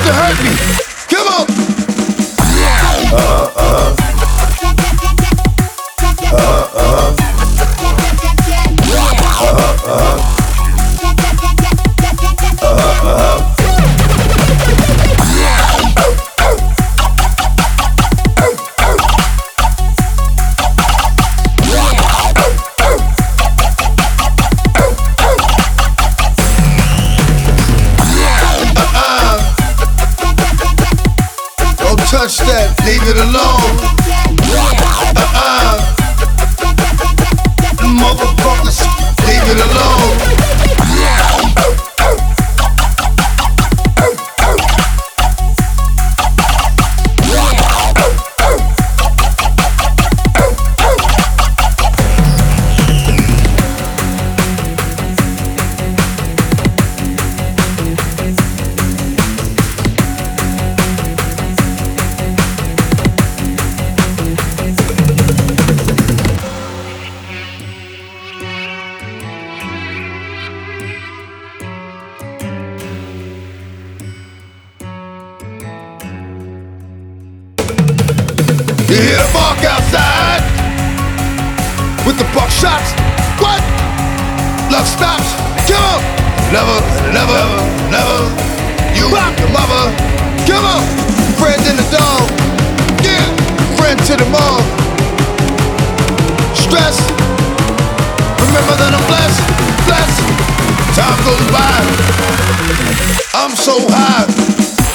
to hurt me. Come on. Touch that, leave it alone. Motherfuckers, leave it alone. You hear the bark outside with the buckshots? What? Luck stops. Come on. Never, never, never. You rock your mother. Come on. Friend in the dog. Yeah. Friend to the mall. Stress. Remember that I'm blessed. Blessed. Time goes by. I'm so high.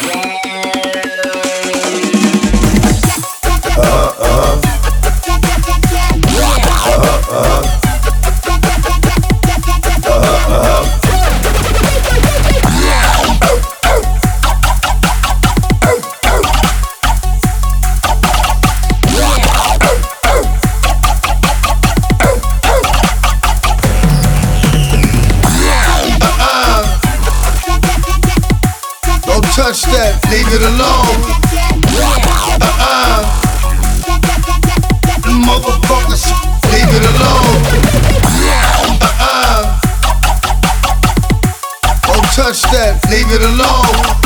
Touch that, leave it alone. Motherfuckers, leave it alone. Don't touch that, leave it alone.